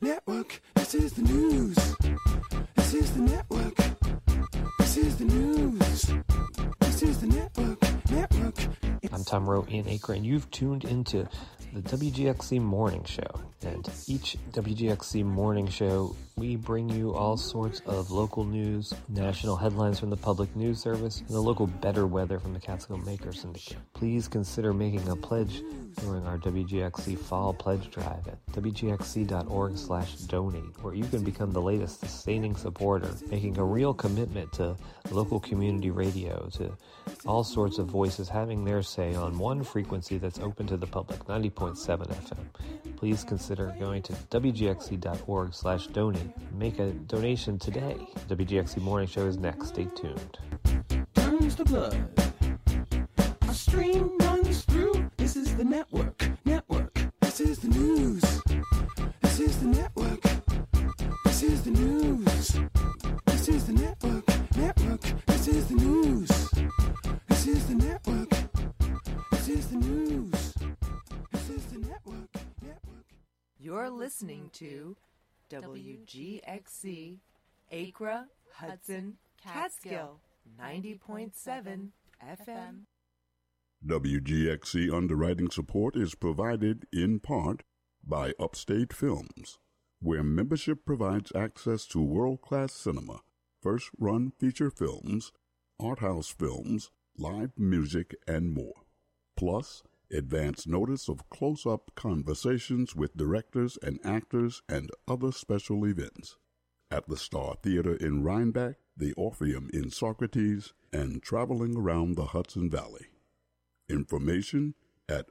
network. This is the news. This is the network. This is the news. This is the network. I'm Tom Rowe in Acre, and you've tuned into the WGXC Morning Show. And each WGXC Morning Show, we bring you all sorts of local news, national headlines from the Public News Service, and the local better weather from the Catskill Maker Syndicate. Please consider making a pledge during our WGXC Fall Pledge Drive at wgxc.org/donate, where you can become the latest sustaining supporter, making a real commitment to local community radio, to all sorts of voices having their say on one frequency that's open to the public, 90.7 FM. Please consider going to wgxc.org/donate. Make a donation today. WGXC Morning Show is next. Stay tuned. Turns the blood. A stream runs through. This is the network. This is the news. This is the network. This is the news. This is the network. This is the news. This is the network. This is the news. This is the network. You're listening to WGXC, Acre, Hudson, Catskill, 90.7 FM. WGXC underwriting support is provided in part by Upstate Films, where membership provides access to world-class cinema, first-run feature films, art house films, live music, and more. Plus, advance notice of close-up conversations with directors and actors and other special events. At the Star Theater in Rhinebeck, the Orpheum in Socrates, and traveling around the Hudson Valley. Information at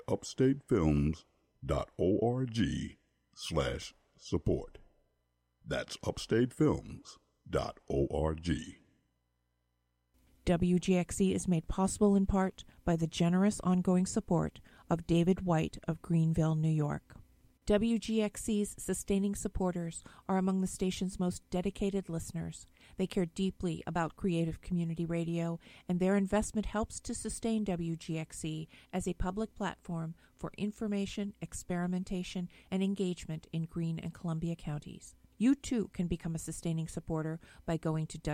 upstatefilms.org/support. That's upstatefilms.org. WGXC is made possible in part by the generous ongoing support of David White of Greenville, New York. WGXC's sustaining supporters are among the station's most dedicated listeners. They care deeply about creative community radio, and their investment helps to sustain WGXC as a public platform for information, experimentation, and engagement in Greene and Columbia counties. You too can become a sustaining supporter by going to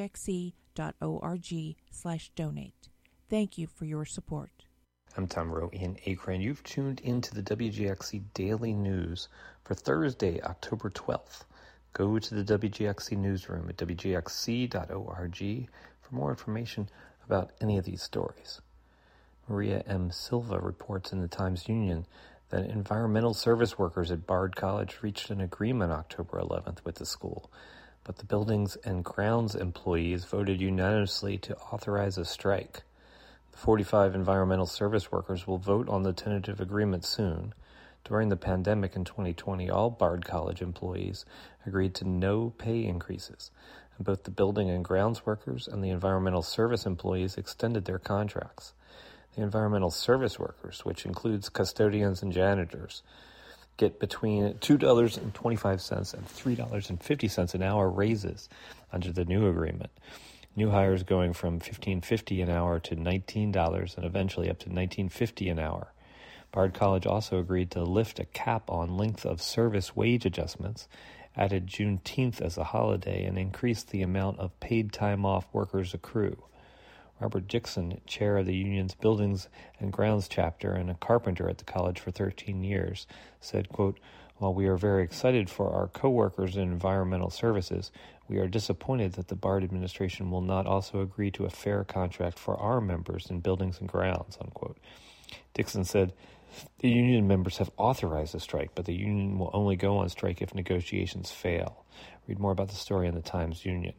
wgxc.org/donate. Thank you for your support. I'm Tom Rowe in Acre, and you've tuned into the WGXC Daily News for Thursday, October 12th. Go to the WGXC newsroom at wgxc.org for more information about any of these stories. Maria M. Silva reports in the Times-Union that environmental service workers at Bard College reached an agreement October 11th with the school, but the buildings and grounds employees voted unanimously to authorize a strike. The 45 environmental service workers will vote on the tentative agreement soon. During the pandemic in 2020, all Bard College employees agreed to no pay increases, and both the building and grounds workers and the environmental service employees extended their contracts. The environmental service workers, which includes custodians and janitors, get between $2.25 and $3.50 an hour raises under the new agreement. New hires going from $15.50 an hour to $19 and eventually up to $19.50 an hour. Bard College also agreed to lift a cap on length of service wage adjustments, added Juneteenth as a holiday, and increased the amount of paid time off workers accrue. Robert Dixon, chair of the union's Buildings and Grounds chapter and a carpenter at the college for 13 years, said, quote, "While we are very excited for our co-workers in environmental services, we are disappointed that the Bard administration will not also agree to a fair contract for our members in buildings and grounds," unquote. Dixon said, "The union members have authorized a strike, but the union will only go on strike if negotiations fail." Read more about the story in the Times-Union.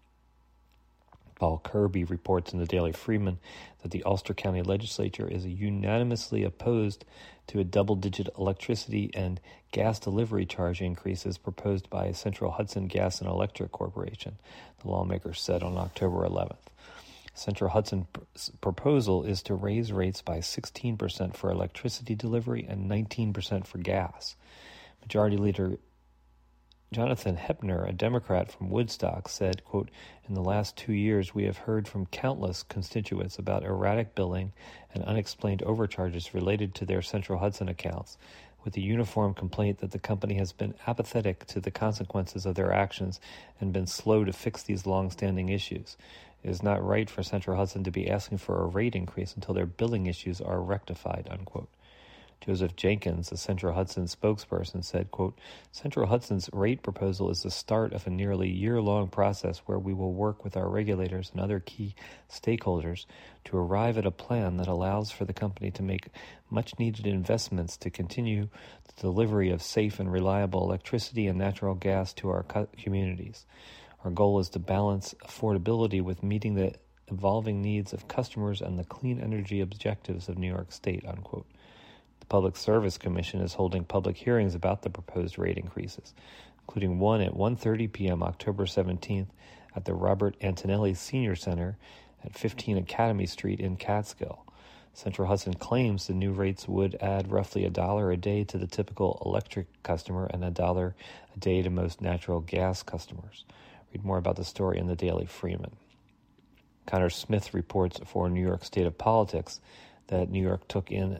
Paul Kirby reports in the Daily Freeman that the Ulster County Legislature is unanimously opposed to a double-digit electricity and gas delivery charge increases proposed by Central Hudson Gas and Electric Corporation, the lawmakers said on October 11th. Central Hudson's proposal is to raise rates by 16% for electricity delivery and 19% for gas. Majority Leader Jonathan Hepner, a Democrat from Woodstock, said, quote, "In the last 2 years, we have heard from countless constituents about erratic billing and unexplained overcharges related to their Central Hudson accounts, with a uniform complaint that the company has been apathetic to the consequences of their actions and been slow to fix these long-standing issues. It is not right for Central Hudson to be asking for a rate increase until their billing issues are rectified, unquote. Joseph Jenkins, a Central Hudson spokesperson, said, quote, Central Hudson's rate proposal is the start of a nearly year-long process where we will work with our regulators and other key stakeholders to arrive at a plan that allows for the company to make much-needed investments to continue the delivery of safe and reliable electricity and natural gas to our communities. Our goal is to balance affordability with meeting the evolving needs of customers and the clean energy objectives of New York State, unquote. The Public Service Commission is holding public hearings about the proposed rate increases, including one at 1:30 p.m. October 17th at the Robert Antonelli Senior Center at 15 Academy Street in Catskill. Central Hudson claims the new rates would add roughly $1 a day to the typical electric customer and $1 a day to most natural gas customers. Read more about the story in the Daily Freeman. Connor Smith reports for New York State of Politics that New York took in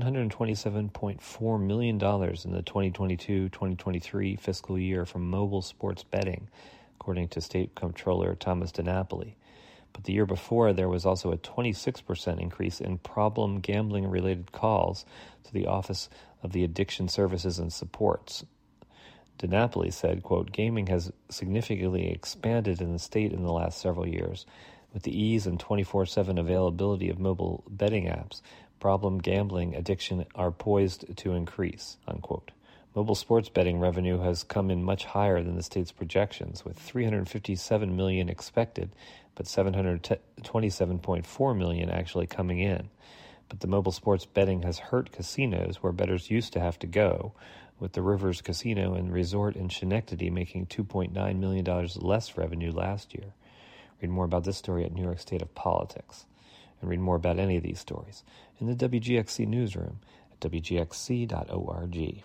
$727.4 million in the 2022-2023 fiscal year from mobile sports betting, according to State Comptroller Thomas DiNapoli. But the year before, there was also a 26% increase in problem gambling-related calls to the Office of the Addiction Services and Supports. DiNapoli said, quote, gaming has significantly expanded in the state in the last several years. With the ease and 24/7 availability of mobile betting apps, problem gambling addiction are poised to increase, unquote. Mobile sports betting revenue has come in much higher than the state's projections, with $357 million expected, but $727.4 million actually coming in. But the mobile sports betting has hurt casinos where bettors used to have to go, with the Rivers Casino and Resort in Schenectady making $2.9 million less revenue last year. Read more about this story at New York State of Politics. And read more about any of these stories in the WGXC newsroom at WGXC.org.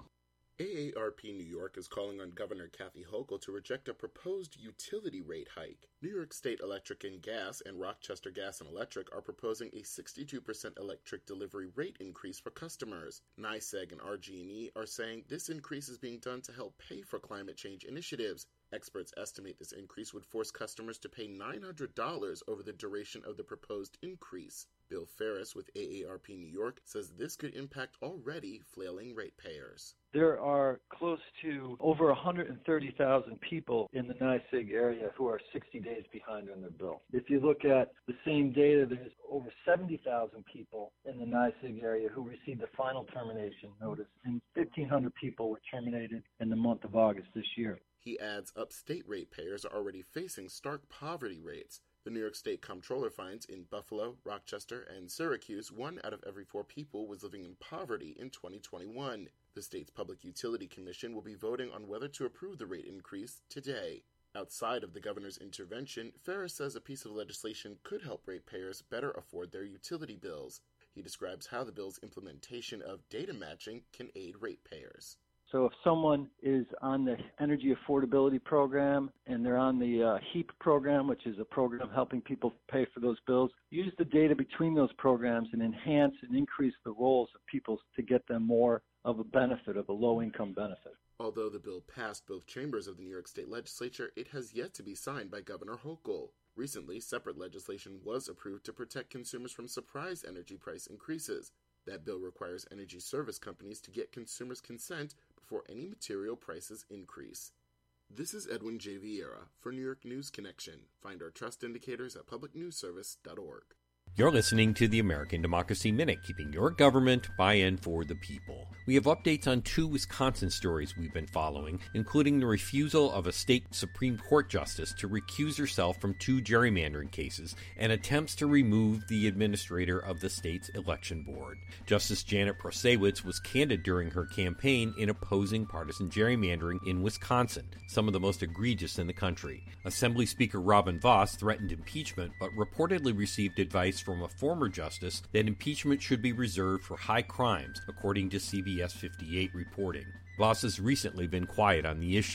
AARP New York is calling on Governor Kathy Hochul to reject a proposed utility rate hike. New York State Electric and Gas and Rochester Gas and Electric are proposing a 62% electric delivery rate increase for customers. NYSEG and RG&E are saying this increase is being done to help pay for climate change initiatives. Experts estimate this increase would force customers to pay $900 over the duration of the proposed increase. Bill Ferris with AARP New York says this could impact already flailing ratepayers. There are close to over 130,000 people in the NYSEG area who are 60 days behind on their bill. If you look at the same data, there's over 70,000 people in the NYSEG area who received the final termination notice, and 1,500 people were terminated in the month of August this year. He adds upstate ratepayers are already facing stark poverty rates. The New York State Comptroller finds in Buffalo, Rochester, and Syracuse, 1 out of every 4 people was living in poverty in 2021. The state's Public Utility Commission will be voting on whether to approve the rate increase today. Outside of the governor's intervention, Ferris says a piece of legislation could help ratepayers better afford their utility bills. He describes how the bill's implementation of data matching can aid ratepayers. So if someone is on the Energy Affordability Program and they're on the HEAP program, which is a program helping people pay for those bills, use the data between those programs and enhance and increase the roles of people to get them more of a benefit, of a low-income benefit. Although the bill passed both chambers of the New York State Legislature, it has yet to be signed by Governor Hochul. Recently, separate legislation was approved to protect consumers from surprise energy price increases. That bill requires energy service companies to get consumers' consent before any material prices increase. This is Edwin J. Vieira for New York News Connection. Find our trust indicators at publicnewsservice.org. You're listening to the American Democracy Minute, keeping your government by-in for the people. We have updates on 2 Wisconsin stories we've been following, including the refusal of a state Supreme Court justice to recuse herself from 2 gerrymandering cases and attempts to remove the administrator of the state's election board. Justice Janet Prasewicz was candid during her campaign in opposing partisan gerrymandering in Wisconsin, some of the most egregious in the country. Assembly Speaker Robin Vos threatened impeachment, but reportedly received advice from a former justice that impeachment should be reserved for high crimes, according to CBS 58 reporting. Vos has recently been quiet on the issue.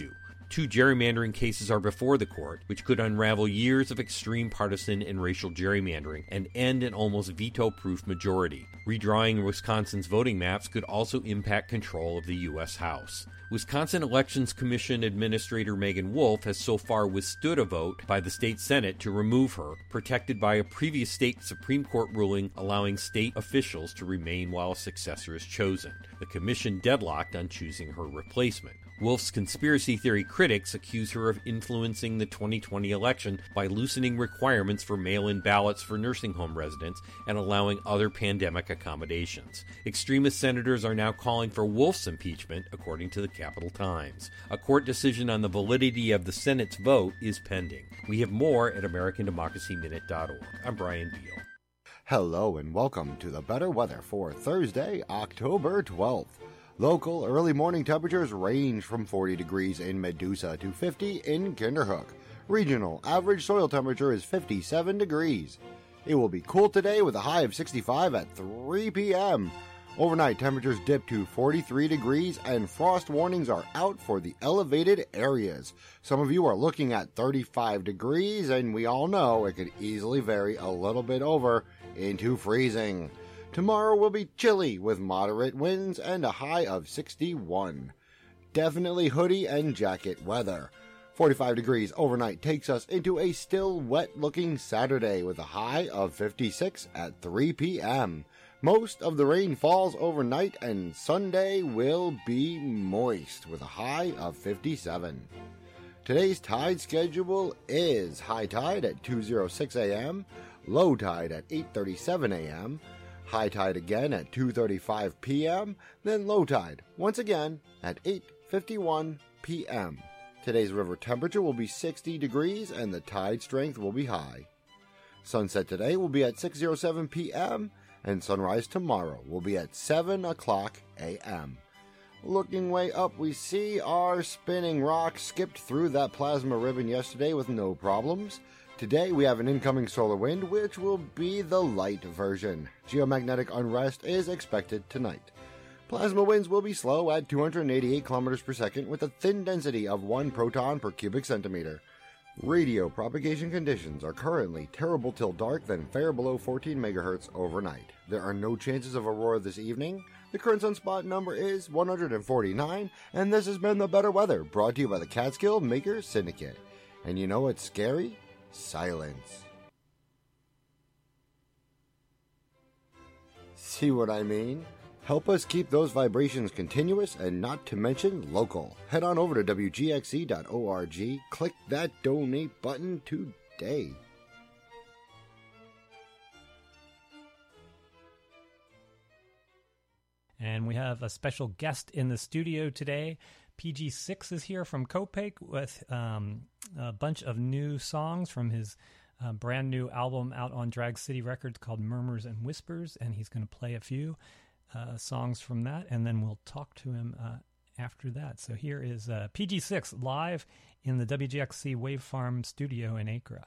2 gerrymandering cases are before the court, which could unravel years of extreme partisan and racial gerrymandering and end an almost veto-proof majority. Redrawing Wisconsin's voting maps could also impact control of the U.S. House. Wisconsin Elections Commission Administrator Megan Wolf has so far withstood a vote by the state Senate to remove her, protected by a previous state Supreme Court ruling allowing state officials to remain while a successor is chosen. The commission deadlocked on choosing her replacement. Wolf's conspiracy theory critics accuse her of influencing the 2020 election by loosening requirements for mail-in ballots for nursing home residents and allowing other pandemic accommodations. Extremist senators are now calling for Wolf's impeachment, according to the Capital Times. A court decision on the validity of the Senate's vote is pending. We have more at AmericanDemocracyMinute.org. I'm Brian Beal. Hello and welcome to the better weather for Thursday, October 12th. Local early morning temperatures range from 40 degrees in Medusa to 50 in Kinderhook. Regional average soil temperature is 57 degrees. It will be cool today with a high of 65 at 3 p.m. Overnight temperatures dip to 43 degrees and frost warnings are out for the elevated areas. Some of you are looking at 35 degrees and we all know it could easily vary a little bit over into freezing. Tomorrow will be chilly with moderate winds and a high of 61. Definitely hoodie and jacket weather. 45 degrees overnight takes us into a still wet-looking Saturday with a high of 56 at 3 p.m. Most of the rain falls overnight and Sunday will be moist with a high of 57. Today's tide schedule is high tide at 2:06 a.m., low tide at 8:37 a.m., high tide again at 2:35 p.m., then low tide once again at 8:51 p.m. Today's river temperature will be 60 degrees and the tide strength will be high. Sunset today will be at 6:07 p.m. and sunrise tomorrow will be at 7 o'clock a.m. Looking way up, we see our spinning rock skipped through that plasma ribbon yesterday with no problems. Today we have an incoming solar wind, which will be the light version. Geomagnetic unrest is expected tonight. Plasma winds will be slow at 288 kilometers per second with a thin density of 1 proton per cubic centimeter. Radio propagation conditions are currently terrible till dark, then fair below 14 megahertz overnight. There are no chances of aurora this evening. The current sunspot number is 149, and this has been the Better Weather, brought to you by the Catskill Maker Syndicate. And you know what's scary? Silence. See what I mean? Help us keep those vibrations continuous and not to mention local. Head on over to WGXE.org, click that donate button today. And we have a special guest in the studio today. PG6 is here from Copake with a bunch of new songs from his brand new album out on Drag City Records called Murmurs and Whispers, and he's going to play a few songs from that, and then we'll talk to him after that. So here is PG6 live in the WGXC Wave Farm studio in Acra.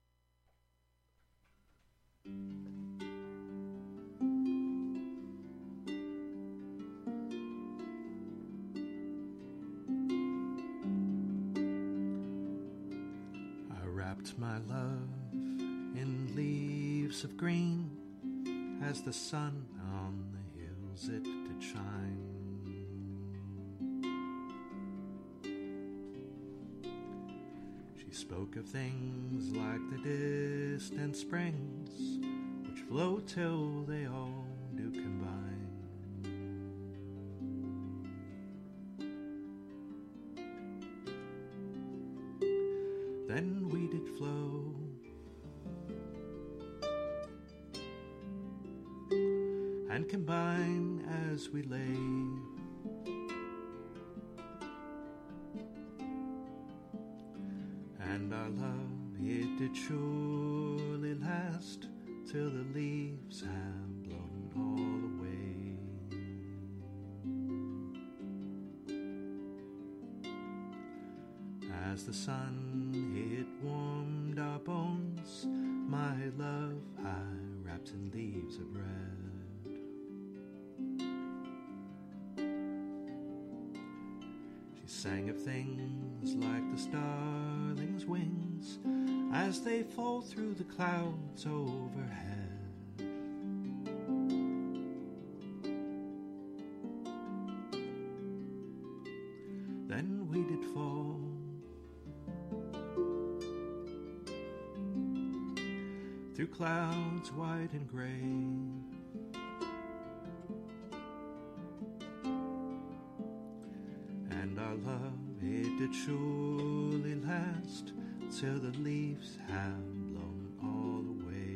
My love in leaves of green, as the sun on the hills it did shine. She spoke of things like the distant springs, which flow till they all do combine. Then we did flow, and combine as we lay, and our love, it did surely last till the leaves have blown all away. As the sun it warmed our bones, my love I wrapped in leaves of red. She sang of things like the starling's wings as they fall through the clouds overhead. Then we did fall through clouds white and gray, and our love, it did surely last till the leaves have blown all away.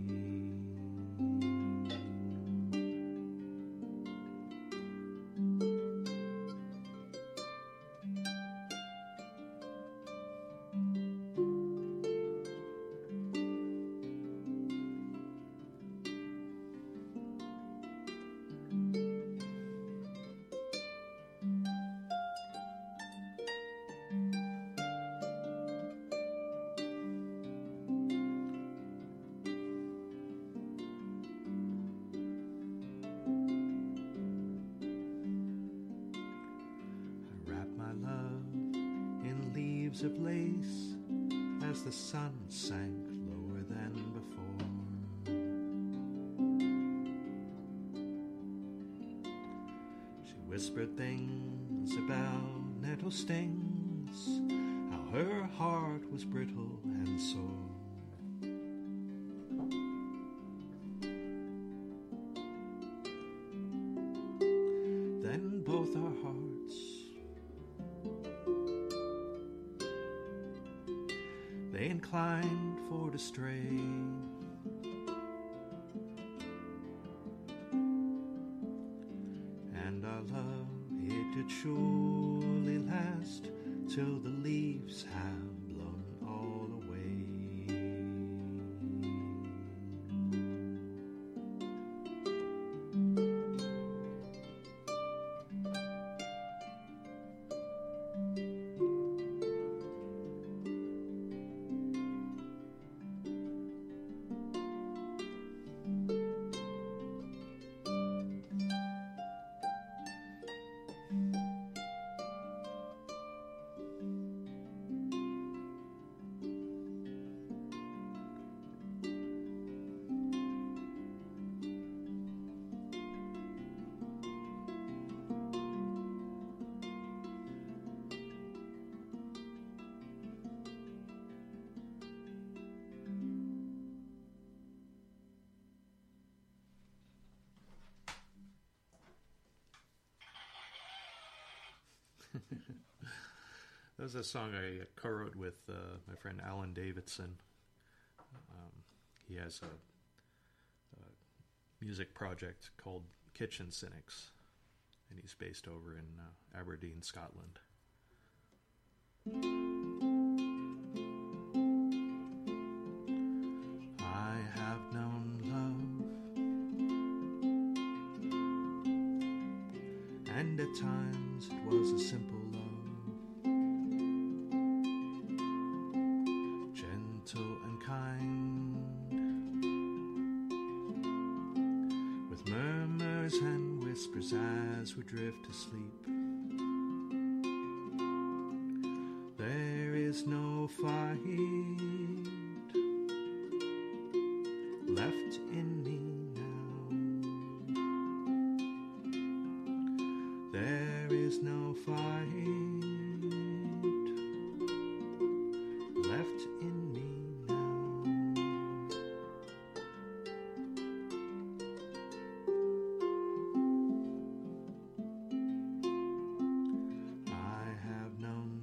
Of lace as the sun sank lower than before. She whispered things about nettle stings, how her heart was brittle and sore. Then both our hearts they inclined for to stray, and our love, it did surely last till the leaves have blown all away. That was a song I co-wrote with my friend Alan Davidson. He has a music project called Kitchen Cynics, and he's based over in Aberdeen, Scotland. I have known love, and at times it was a simple love, gentle and kind, with murmurs and whispers as we drift to sleep. There is no fight left in me now. There is no fight left in me now. I have known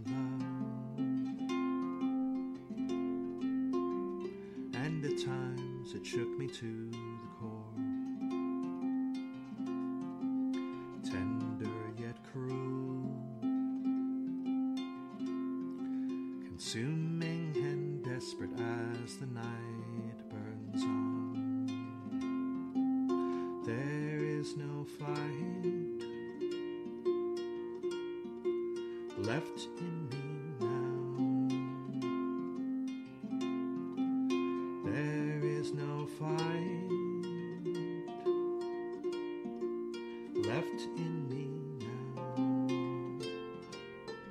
love, and at times it shook me to the core. Tender yet cruel, consuming and desperate as the night burns on. There is no fight left in me now. There is no fight left in me now.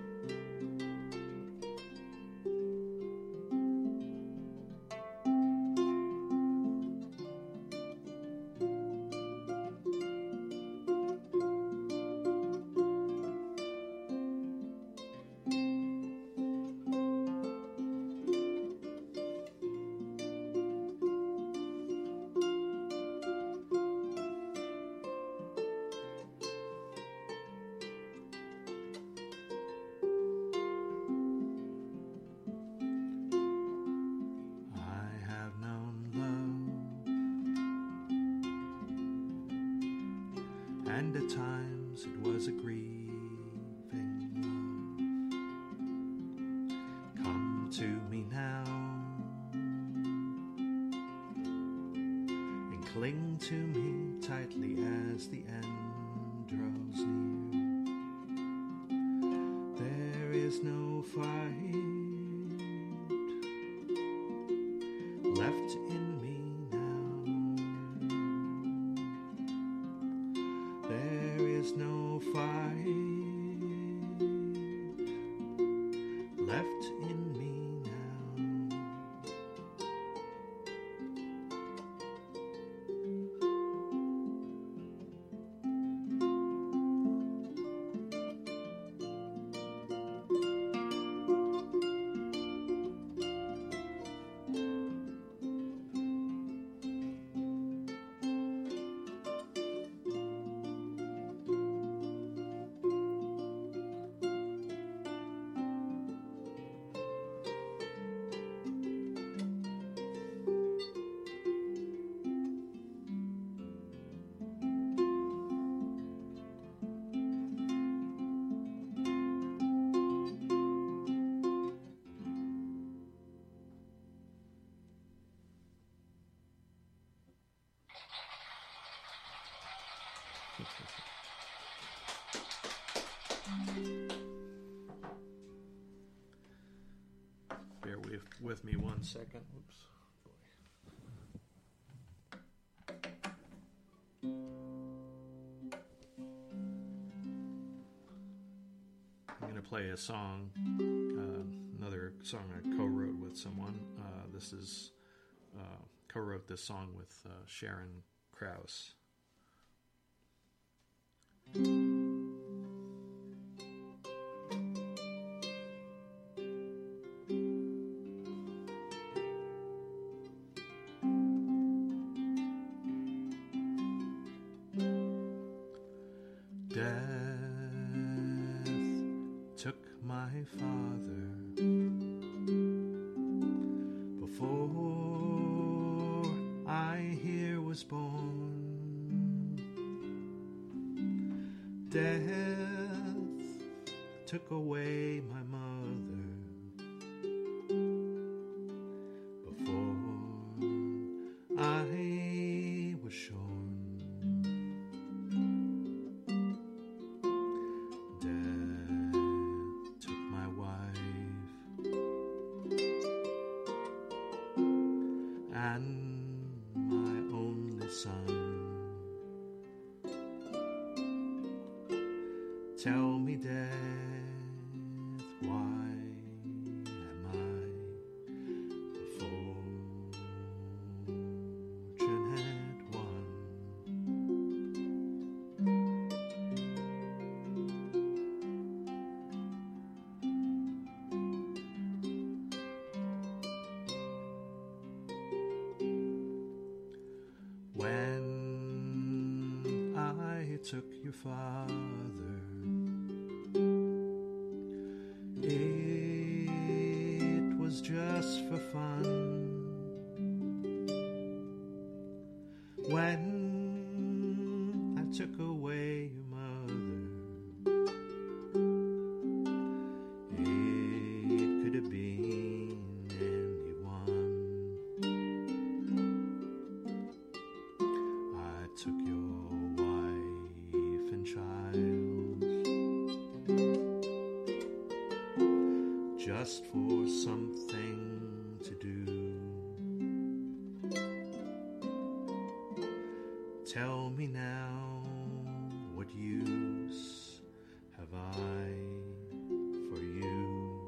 and at times it was a grieving love. Come to me now and cling to me tightly as the end draws near. There is no fight left in me now. There is no fight left in me now. Bear with me 1 second. Oops. I'm going to play a song, another song I co-wrote with someone. This is co-wrote this song with Sharon Krause. Death took my father before I here was born. Death took away my mother before I was shorn. Tell me, death, why am I the fortunate one? When I took your father, it was just for fun. When I took away your mother, it could have been anyone. I took your wife and child just for something to do. Tell me now, what use have I for you?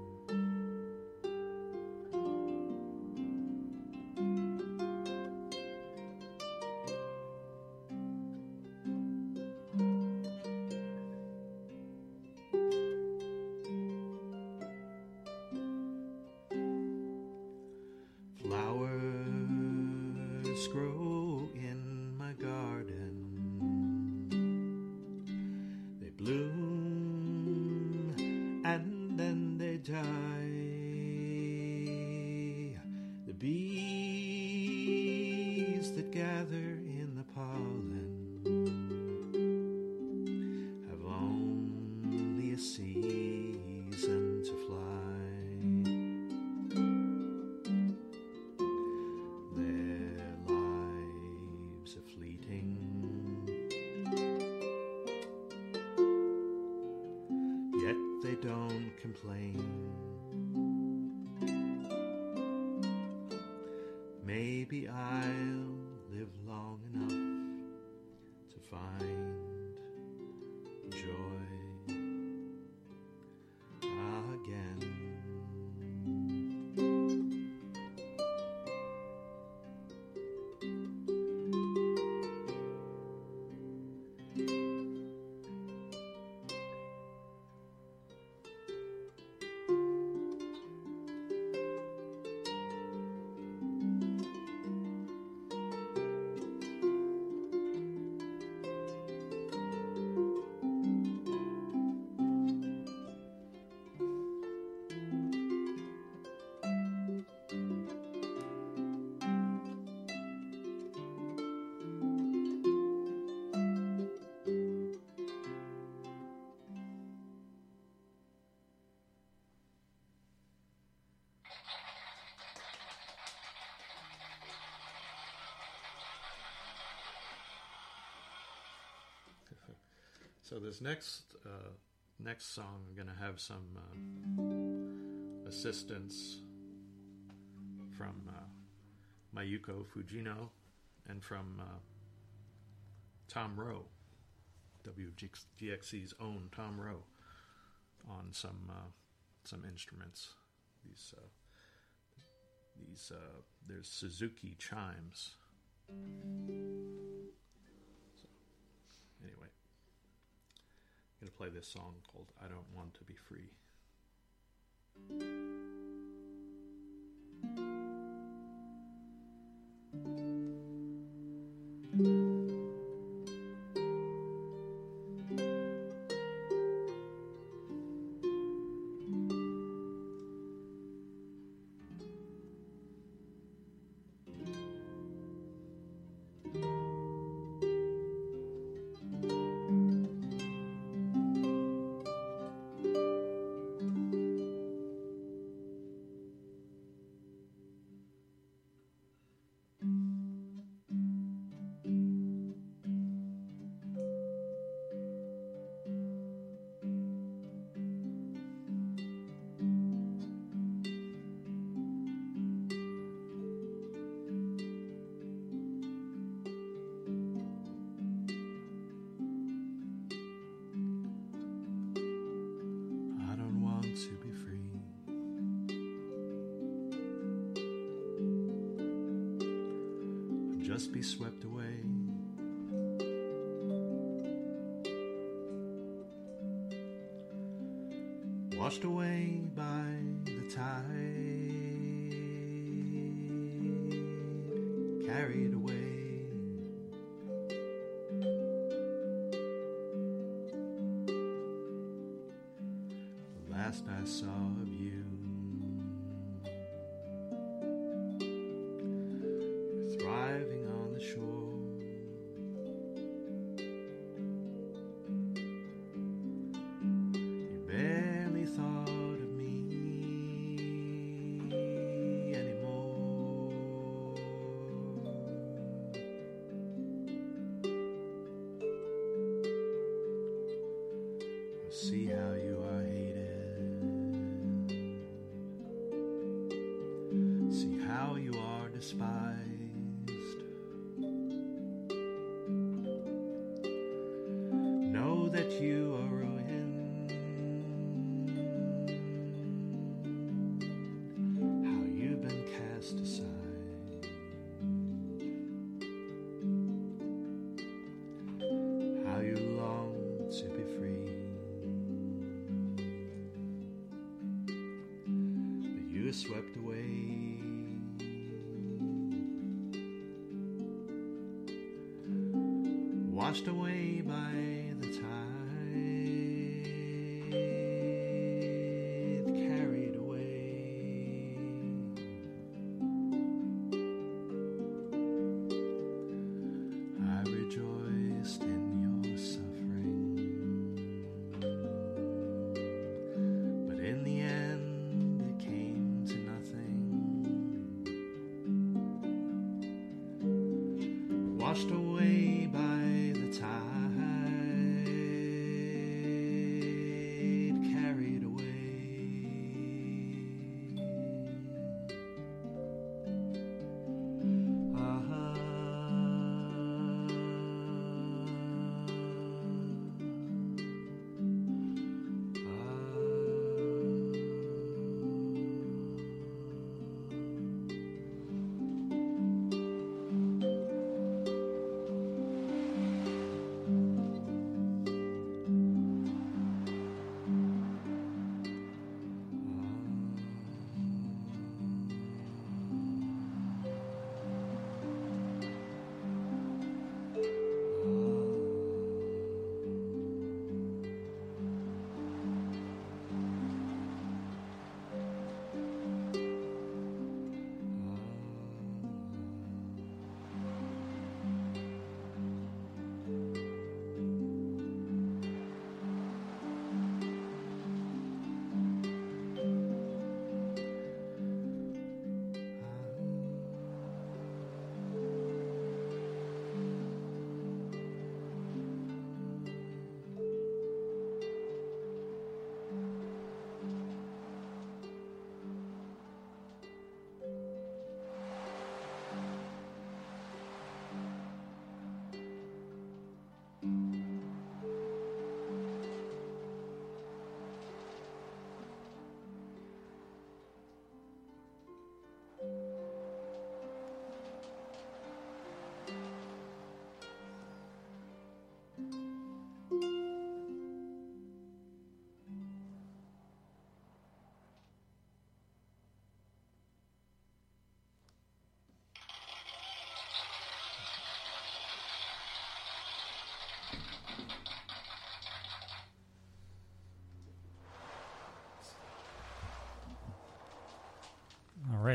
Flowers grow in my garden. They bloom and then they die. The bees that gather in the pollen I don't complain. Maybe I'll live long enough to find joy again. So this next song, I'm going to have some assistance from Mayuko Fujino and from Tom Rowe, WGXC's own Tom Rowe, on some instruments. There's Suzuki chimes. So, anyway. I'm going to play this song called I Don't Want to Be Free. Just be swept away. Washed away by the tide, carried away. The last I saw of you, thriving on the shore. You barely thought of me anymore. I see how you are hated. See how you are despised. That you are ruined, how you've been cast aside, how you long to be free, but you are swept away. Washed away by the tide, carried away. I rejoiced in your suffering, but in the end it came to nothing. Washed away by the tide, carried away.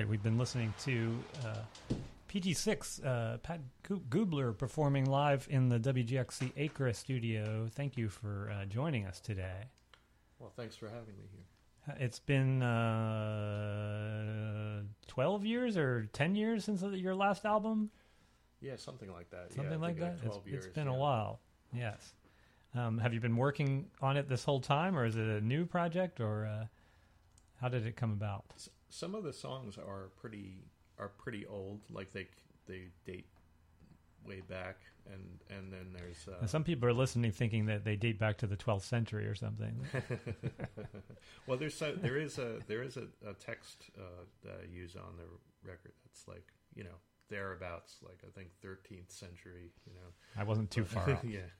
We've been listening to PG6, Pat Gubler performing live in the WGXC Acra studio. Thank you for joining us today. Well, thanks for having me here. It's been 12 years or 10 years since your last album? Yeah, something like that. Something like that? 12 years. It's been a while, yes. Have you been working on it this whole time, or is it a new project, or how did it come about? Some of the songs are pretty old, like they date way back, and then there's some people are listening thinking that they date back to the 12th century or something. Well, there is a text that I use on the record that's like, you know, thereabouts, like I think 13th century. You know, I wasn't too far off. Yeah.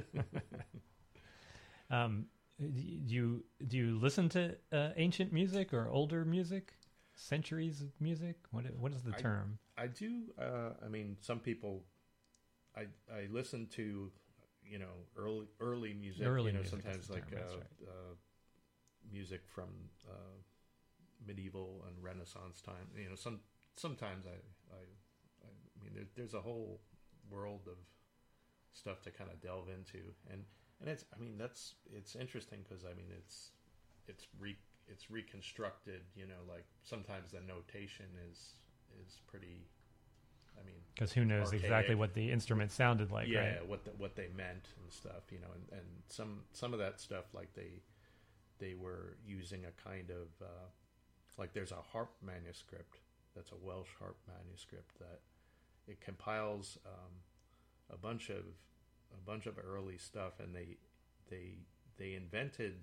Do you listen to ancient music or older music? Centuries of music? What is the term? I do. I mean, some people. I listen to, you know, early music. Early you know, music sometimes like right. music from medieval and Renaissance time. You know, sometimes I mean, there's a whole world of stuff to kind of delve into, and it's. I mean, it's interesting because I mean it's reconstructed. You know, like sometimes the notation is pretty. I mean, because who knows archaic. Exactly what the instrument sounded like? Yeah, right? what they meant and stuff. You know, and some of that stuff, like they were using a kind of like there's a harp manuscript that's a Welsh harp manuscript that it compiles a bunch of early stuff, and they invented.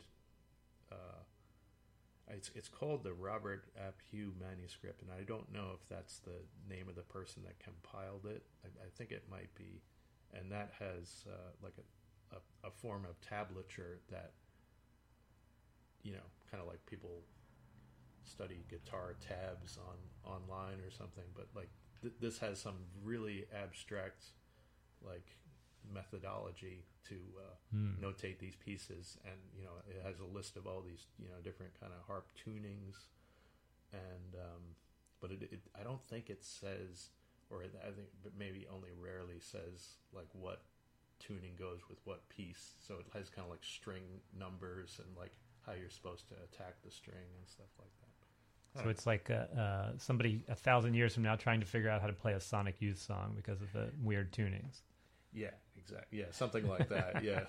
It's called the Robert ap Hugh manuscript, and I don't know if that's the name of the person that compiled it. I think it might be, and that has like a form of tablature that, you know, kind of like people study guitar tabs online or something, but like this has some really abstract like methodology to notate these pieces, and you know it has a list of all these, you know, different kind of harp tunings, and but it I don't think it says, or I think maybe only rarely says like what tuning goes with what piece, so it has kind of like string numbers and like how you're supposed to attack the string and stuff like that. So it's like somebody 1,000 years from now trying to figure out how to play a Sonic Youth song because of the weird tunings. Yeah, exactly. Yeah, something like that. Yeah.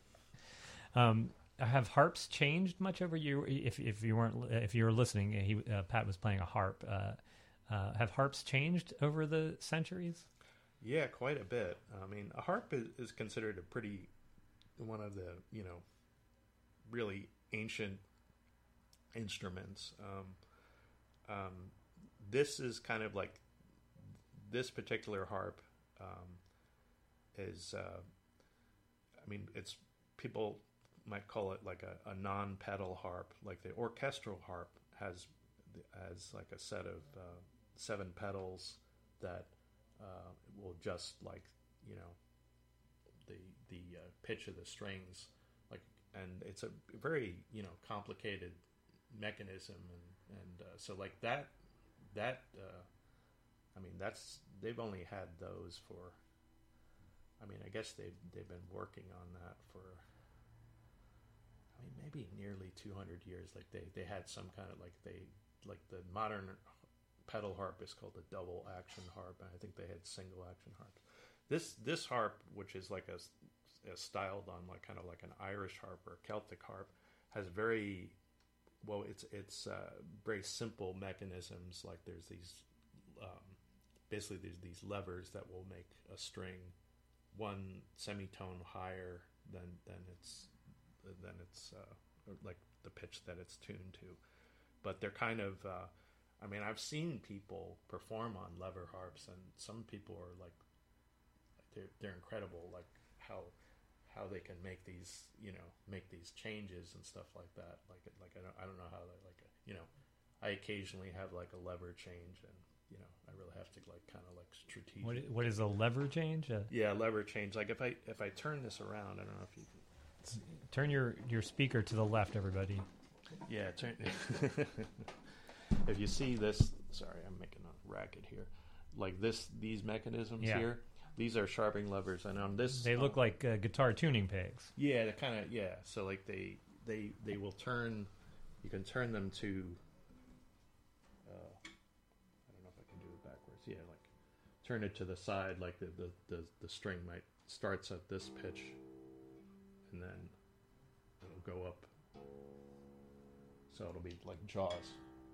Have harps changed much over you? If you were listening, Pat was playing a harp. Have harps changed over the centuries? Yeah, quite a bit. I mean, a harp is considered one of the, you know, really ancient instruments. This is kind of like this particular harp. Is I mean, it's people might call it like a non-pedal harp. Like the orchestral harp has like a set of 7 pedals that will just, like, you know, the pitch of the strings, like, and it's a very, you know, complicated mechanism, and so like that I mean, they've only had those for. I mean, I guess they've been working on that for, I mean, maybe nearly 200 years. Like they had some kind of like the modern pedal harp is called a double action harp, and I think they had single action harps. This harp, which is like a styled on like kind of like an Irish harp or a Celtic harp, has very very simple mechanisms. Like there's these basically there's these levers that will make a string one semitone higher than it's like the pitch that it's tuned to. But they're kind of I mean, I've seen people perform on lever harps, and some people are like they're incredible, like how they can make these, you know, make these changes and stuff like that. Like I don't know how they, like, you know, I occasionally have like a lever change, and you know, I really have to like kind of like strategic. What is a lever change? Yeah, lever change. Like if I turn this around, I don't know if you can turn your speaker to the left, everybody. Yeah, turn. If you see this, sorry, I'm racket here. Like these mechanisms Yeah. here, these are sharpening levers, and on this They look like guitar tuning pegs. Yeah, they kind of So like they will turn. You can turn them to. I don't know if I can do it backwards. Yeah, like turn it to the side, like the string starts at this pitch, and then it'll go up. So it'll be like Jaws.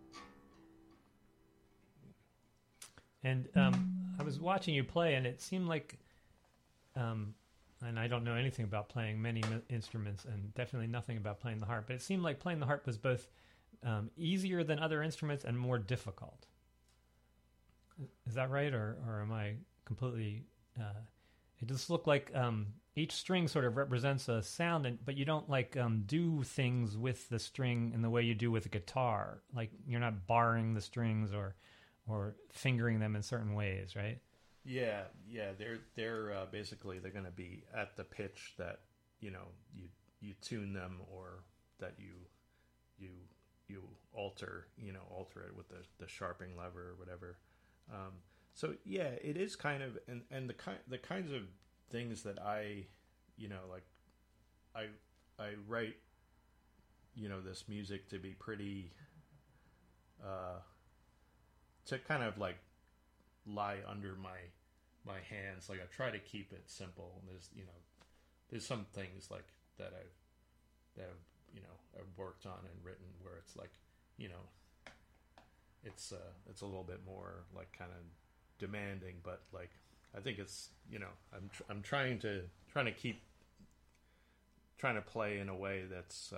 And I was watching you play, and it seemed like, and I don't know anything about playing many instruments, and definitely nothing about playing the harp, but it seemed like playing the harp was both easier than other instruments and more difficult. Is that right, or am I completely... it just looked like each string sort of represents a sound, but you don't do things with the string in the way you do with a guitar. Like you're not barring the strings or fingering them in certain ways, right? Yeah. They're basically they're going to be at the pitch that you you tune them, or that you alter it with the sharpening lever or whatever. So yeah, it is kind of and the kinds of things that I write this music to be pretty to kind of like lie under my hands. Like I try to keep it simple. And there's some things like that I've worked on and written where it's like it's a little bit more like kind of demanding, but like I think it's I'm trying to play in a way that's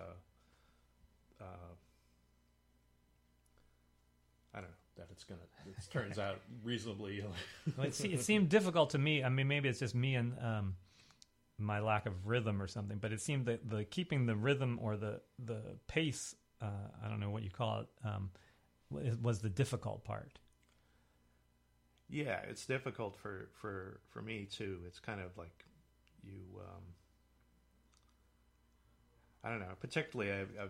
I don't know, that it turns out reasonably. Well, it seemed difficult to me. I mean, maybe it's just me and my lack of rhythm or something, but it seemed that the keeping the rhythm or the pace, I don't know what you call it, was the difficult part. Yeah, it's difficult for me too. It's kind of like you. I don't know. Particularly,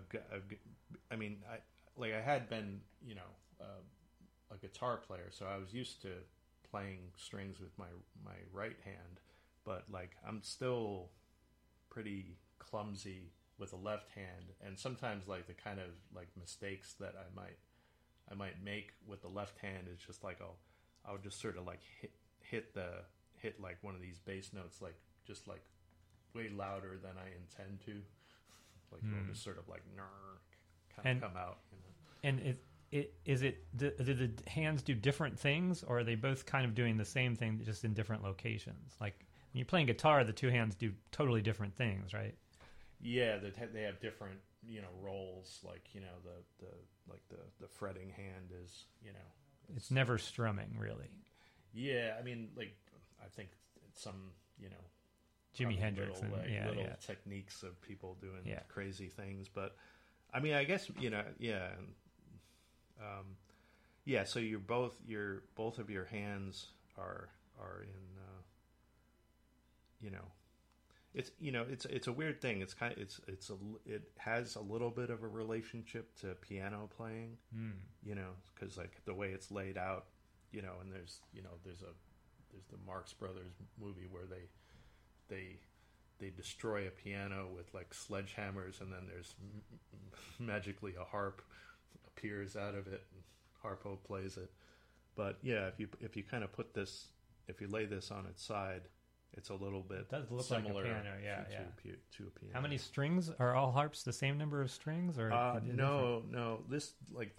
I had been a guitar player, so I was used to playing strings with my right hand, but like I'm still pretty clumsy with the left hand, and sometimes like the kind of like mistakes that I might make with the left hand is just like I would just sort of like hit like one of these bass notes like just like way louder than I intend to, like it'll just sort of like kind of come out. And do the hands do different things, or are they both kind of doing the same thing just in different locations? Like when you're playing guitar, the two hands do totally different things, right? Yeah, they have different roles. Like the fretting hand is it's never strumming really. Yeah, I mean, like I think some Jimi Hendrix little techniques of people doing crazy things, but I mean, I guess so both of your hands are in it's a weird thing. It's kind of it has a little bit of a relationship to piano playing, because like the way it's laid out, and there's the Marx Brothers movie where they destroy a piano with like sledgehammers, and then there's magically a harp appears out of it, and Harpo plays it. But yeah, if you kind of if you lay this on its side, it's a little bit similar like a piano, to a piano. How many strings are all harps? The same number of strings, or no? This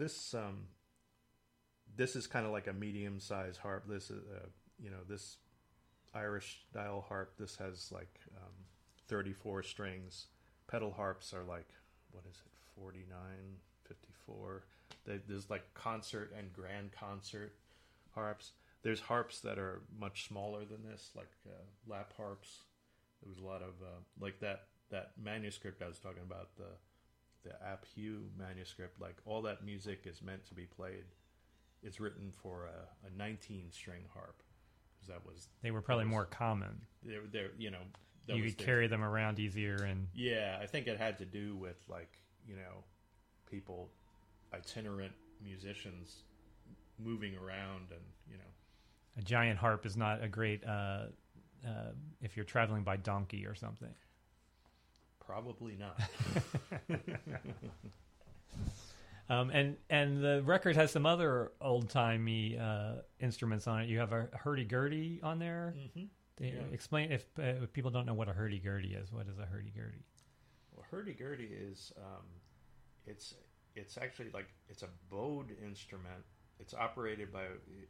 is kind of like a medium-sized harp. This is this Irish style harp. This has like 34 strings. Pedal harps are like 49, 54. There's like concert and grand concert harps. There's harps that are much smaller than this, like lap harps. There was a lot of like that manuscript I was talking about, the Ap Hugh manuscript. Like all that music is meant to be played. It's written for a 19-string harp, because they were probably more common. They're you could carry them around easier, and I think it had to do with like people, itinerant musicians, moving around, and a giant harp is not a great if you're traveling by donkey or something. Probably not. And the record has some other old timey instruments on it. You have a hurdy-gurdy on there. Mm-hmm. Explain if people don't know what a hurdy-gurdy is. What is a hurdy-gurdy? Well, hurdy-gurdy is it's actually like it's a bowed instrument. It's operated by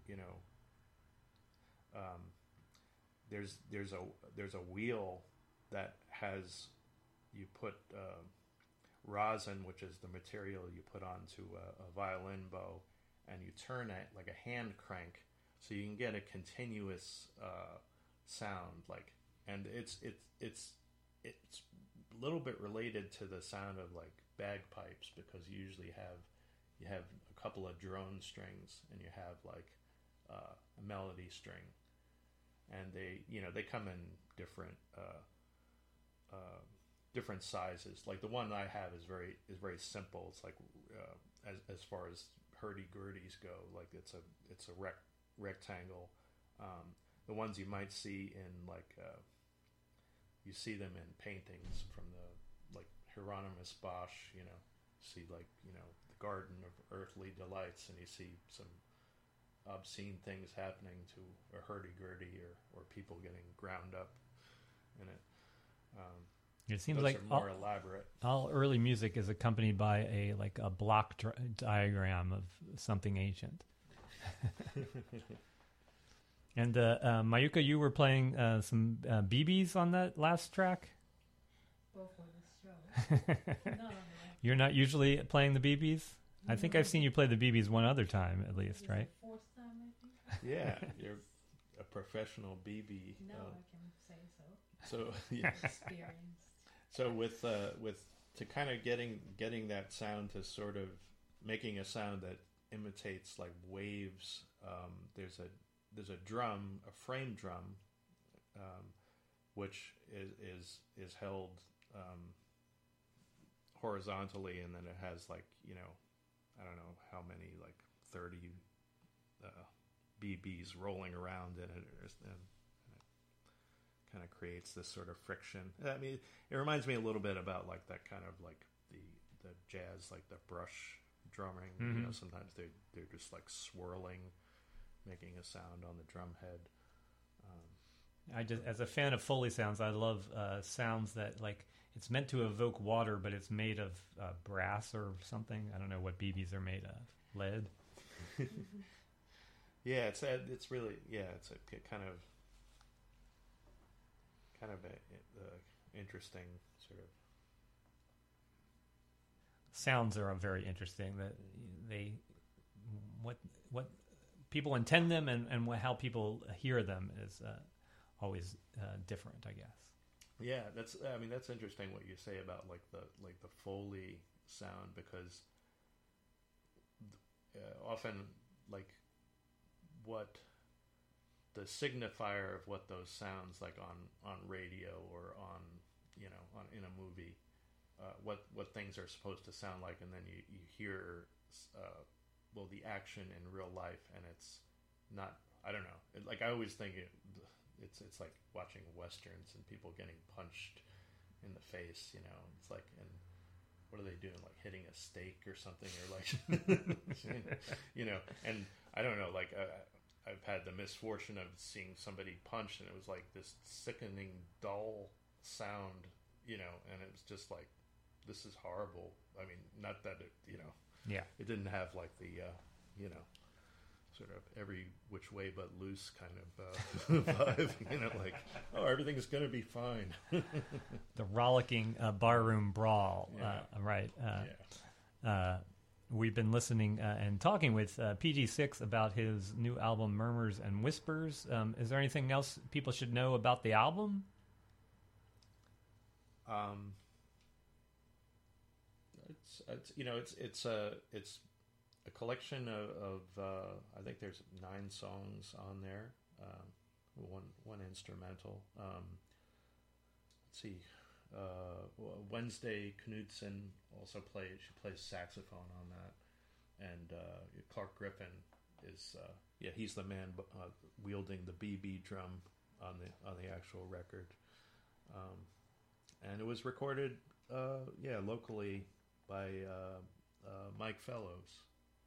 there's a wheel that has you put rosin, which is the material you put onto a violin bow, and you turn it like a hand crank, so you can get a continuous sound. And it's a little bit related to the sound of like bagpipes, because you usually have a couple of drone strings and you have like a melody string, and they come in different sizes. Like the one I have is very simple. It's like as far as hurdy-gurdies go, like it's a rectangle. The ones you might see in you see them in paintings from the Hieronymus Bosch. See the Garden of Earthly Delights, and you see some obscene things happening to a hurdy-gurdy or people getting ground up in it. It seems those like are more elaborate. All early music is accompanied by a block diagram of something ancient. And Mayuka, you were playing some BBs on that last track. Both for this show. No. You're not usually playing the BBs? I think I've seen you play the BBs one other time at least, right? The fourth time, I think. Yeah, you're a professional BB. No, I can say so. So yeah. Experienced. So with to kind of getting that sound to sort of making a sound that imitates like waves. There's a drum, a frame drum, which is held horizontally, and then it has I don't know how many 30 BBs rolling around in it, and it kind of creates this sort of friction. I mean, it reminds me a little bit about that kind of the jazz, the brush drumming. Mm-hmm. Sometimes they're just swirling, making a sound on the drum head. As a fan of Foley sounds, I love sounds that it's meant to evoke water, but it's made of brass or something. I don't know what BBs are made of. Lead. Yeah, it's really it's a kind of a interesting sort of sounds are very interesting. That they what people intend them and how people hear them is always different, I guess. Yeah, that's interesting what you say about the Foley sound, because often what the signifier of what those sounds like on radio or on in a movie, what things are supposed to sound like, and then you hear the action in real life, and it's not. I don't know. I always think it's like watching westerns and people getting punched in the face. It's and what are they doing? Hitting a steak or something, or and I don't know. I've had the misfortune of seeing somebody punched, and it was this sickening, dull sound, and it was just this is horrible. I mean, not that it, yeah, it didn't have the, sort of every which way but loose kind of vibe, oh, everything's going to be fine. The rollicking barroom brawl, yeah. Right. We've been listening and talking with PG6 about his new album, Murmurs and Whispers. Is there anything else people should know about the album? It's a collection of I think there's 9 songs on there, one instrumental. Let's see. Wednesday Knudsen also plays saxophone on that, and Clark Griffin is he's the man wielding the BB drum on the actual record, and it was recorded locally by Mike Fellows.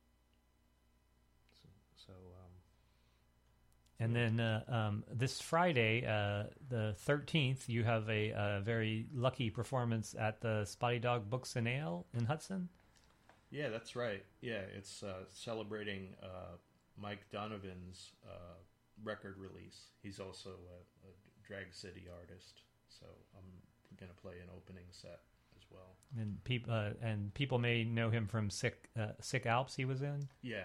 And then this Friday, the 13th, you have a very lucky performance at the Spotty Dog Books and Ale in Hudson. Yeah, that's right. Yeah, it's celebrating Mike Donovan's record release. He's also a Drag City artist, so I'm going to play an opening set as well. And people may know him from Sick Alps he was in. Yeah.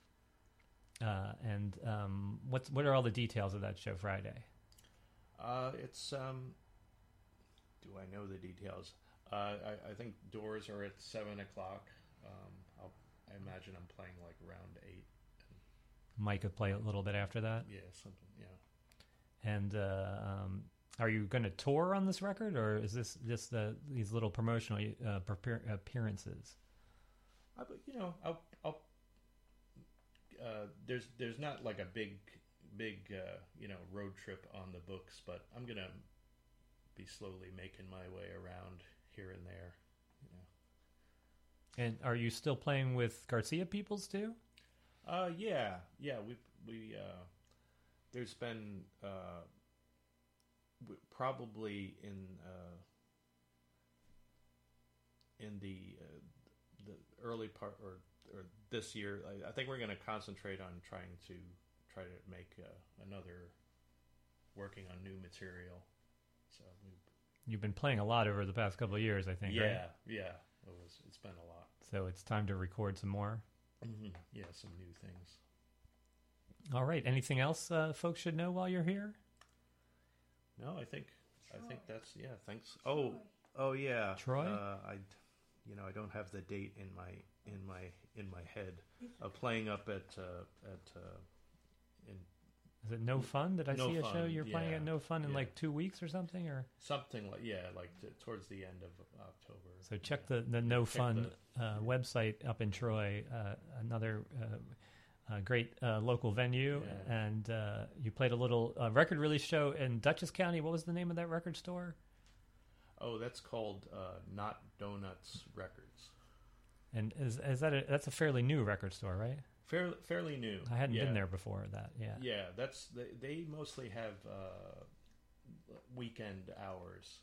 What are all the details of that show Friday? It's do I know the details? I think doors are at 7:00. I imagine I'm playing like around 8. Mike could play a little bit after that. Yeah, something. Yeah. And are you going to tour on this record, or is this just these little promotional appearances? I'll there's not like a big road trip on the books, but I'm gonna be slowly making my way around here and there. And are you still playing with Garcia Peoples too? Yeah. We there's been probably in the early part or this year, I think we're going to concentrate on try to make another working on new material. So you've been playing a lot over the past couple of years, I think. Yeah, right? Yeah. It's been a lot. So it's time to record some more. Mm-hmm. Yeah, some new things. All right. Anything else folks should know while you're here? No, I think that's thanks. Oh yeah. Troy? I don't have the date in my head of playing up at Is it No Fun? Did I see a show you're playing at No Fun in like 2 weeks or something, or something like towards the end of October. So check the No Fun website up in Troy. Another great local venue, and you played a little record release show in Dutchess County. What was the name of that record store? Oh, that's called Not Donuts Records. And is that that's a fairly new record store, right? Fairly new. I hadn't been there before that. Yeah. Yeah, that's they mostly have weekend hours.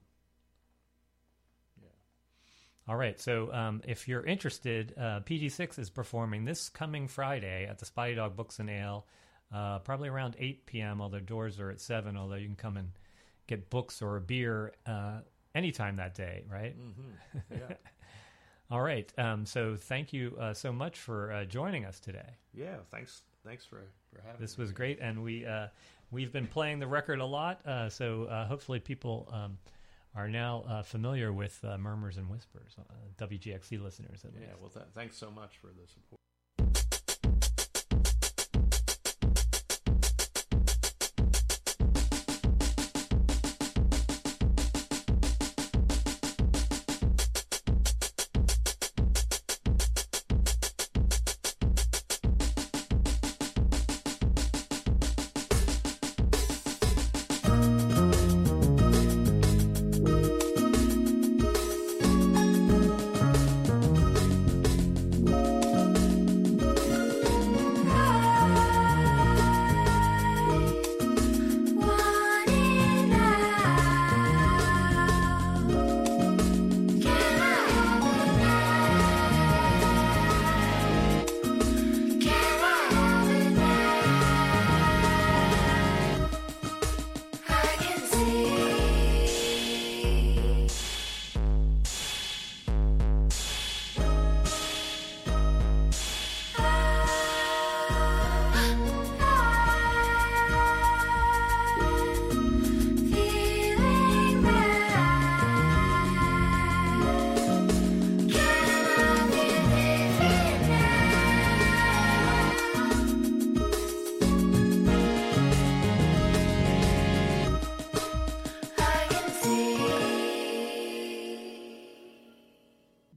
All right. So if you're interested, PG6 is performing this coming Friday at the Spotty Dog Books and Ale, probably around 8 p.m. Although doors are at 7. Although you can come and get books or a beer anytime that day, right? Mm-hmm. Yeah. All right. So thank you so much for joining us today. Yeah. Thanks for having me. This was great, and we've been playing the record a lot. So hopefully people are now familiar with Murmurs and Whispers, WGXC listeners at least. Yeah. Well, thanks so much for the support.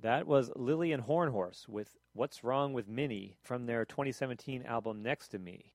That was Lily and Hornhorse with What's Wrong with Minnie from their 2017 album Next to Me.